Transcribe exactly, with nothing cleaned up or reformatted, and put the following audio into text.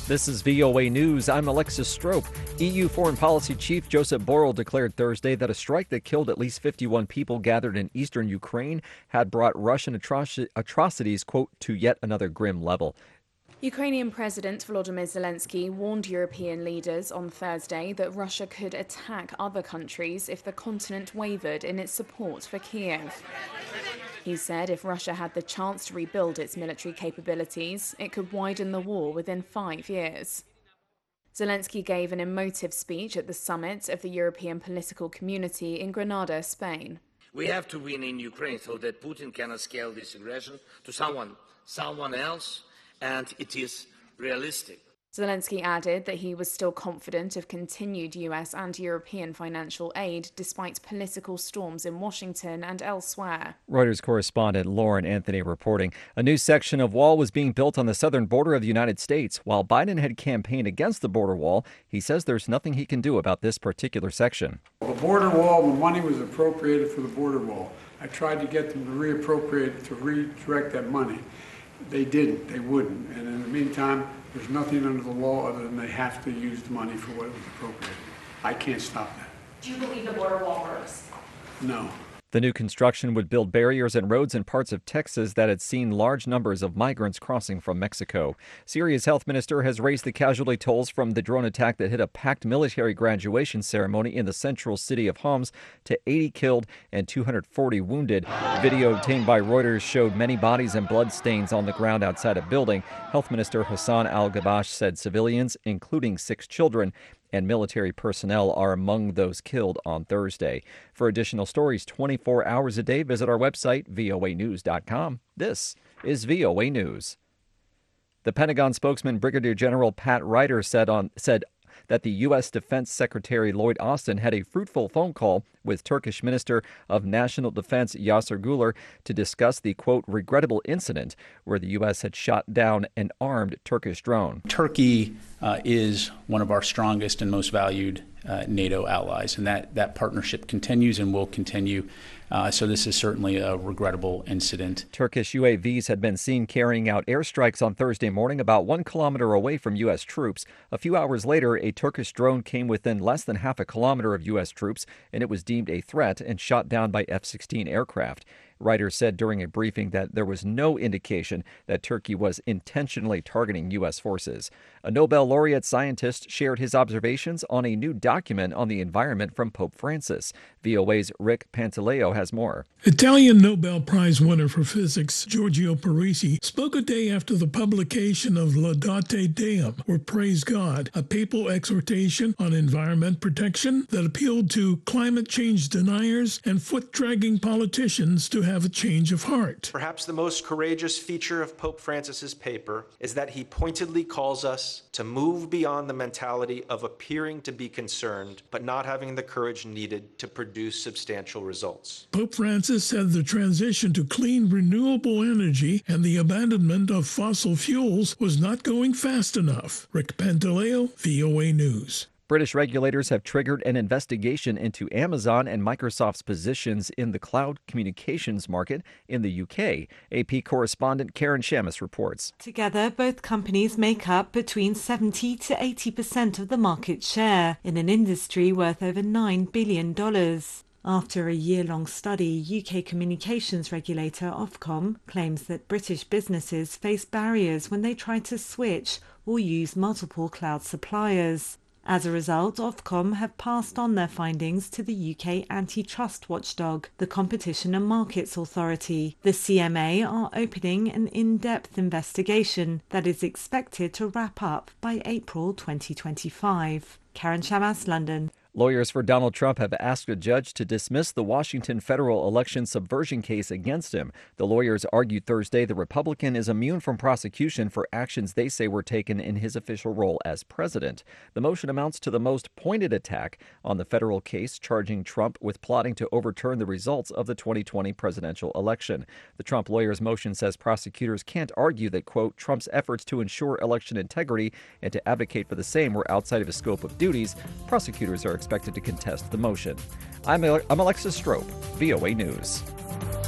This is V O A News. I'm Alexis Strope. E U Foreign Policy Chief Josep Borrell declared Thursday that a strike that killed at least fifty-one people gathered in eastern Ukraine had brought Russian atroci- atrocities, quote, to yet another grim level. Ukrainian President Volodymyr Zelensky warned European leaders on Thursday that Russia could attack other countries if the continent wavered in its support for Kiev. He said if Russia had the chance to rebuild its military capabilities, it could widen the war within five years. Zelensky gave an emotive speech at the summit of the European political community in Granada, Spain. We have to win in Ukraine so that Putin cannot scale this aggression to someone, someone else, and it is realistic. Zelensky added that he was still confident of continued U S and European financial aid despite political storms in Washington and elsewhere. Reuters correspondent Lauren Anthony reporting. A new section of wall was being built on the southern border of the United States. While Biden had campaigned against the border wall, he says there's nothing he can do about this particular section. The border wall, the money was appropriated for the border wall. I tried to get them to reappropriate, to redirect that money. They didn't. They wouldn't. And in the meantime, there's nothing under the law other than they have to use the money for what it was appropriated. I can't stop that. Do you believe the border wall works? No. The new construction would build barriers and roads in parts of Texas that had seen large numbers of migrants crossing from Mexico. Syria's health minister has raised the casualty tolls from the drone attack that hit a packed military graduation ceremony in the central city of Homs to eighty killed and two hundred forty wounded. Video obtained by Reuters showed many bodies and blood stains on the ground outside a building. Health Minister Hassan al-Gabash said civilians, including six children, and military personnel are among those killed on Thursday. For additional stories twenty-four hours a day, visit our website, V O A news dot com. This is V O A News. The Pentagon spokesman Brigadier General Pat Ryder said on said that the U S. Defense Secretary Lloyd Austin had a fruitful phone call with Turkish Minister of National Defense Yasir Güler to discuss the, quote, regrettable incident where the U S had shot down an armed Turkish drone. Turkey uh, is one of our strongest and most valued uh, NATO allies, and that, that partnership continues and will continue. Uh, so this is certainly a regrettable incident. Turkish U A Vs had been seen carrying out airstrikes on Thursday morning about one kilometer away from U S troops. A few hours later, a Turkish drone came within less than half a kilometer of U S troops, and it was deemed a threat and shot down by F sixteen aircraft. Ryder said during a briefing that there was no indication that Turkey was intentionally targeting U S forces. A Nobel laureate scientist shared his observations on a new document on the environment from Pope Francis. V O A's Rick Pantaleo has more. Italian Nobel Prize winner for physics Giorgio Parisi spoke a day after the publication of Laudate Deum, or Praise God, a papal exhortation on environment protection that appealed to climate change deniers and foot-dragging politicians to have a change of heart. Perhaps the most courageous feature of Pope Francis's paper is that he pointedly calls us to move beyond the mentality of appearing to be concerned, but not having the courage needed to produce substantial results. Pope Francis said the transition to clean, renewable energy and the abandonment of fossil fuels was not going fast enough. Rick Pantaleo, V O A News. British regulators have triggered an investigation into Amazon and Microsoft's positions in the cloud communications market in the U K. A P correspondent Karen Shamus reports. Together, both companies make up between seventy to eighty percent of the market share in an industry worth over nine billion dollars. After a year-long study, U K communications regulator Ofcom claims that British businesses face barriers when they try to switch or use multiple cloud suppliers. As a result, Ofcom have passed on their findings to the U K antitrust watchdog, the Competition and Markets Authority. The C M A are opening an in-depth investigation that is expected to wrap up by April twenty twenty-five. Karen Shamas, London. Lawyers for Donald Trump have asked a judge to dismiss the Washington federal election subversion case against him. The lawyers argued Thursday the Republican is immune from prosecution for actions they say were taken in his official role as president. The motion amounts to the most pointed attack on the federal case, charging Trump with plotting to overturn the results of the twenty twenty presidential election. The Trump lawyers' motion says prosecutors can't argue that, quote, Trump's efforts to ensure election integrity and to advocate for the same were outside of his scope of duties. Prosecutors are expected to contest the motion. I'm, I'm Alexis Strope, V O A News.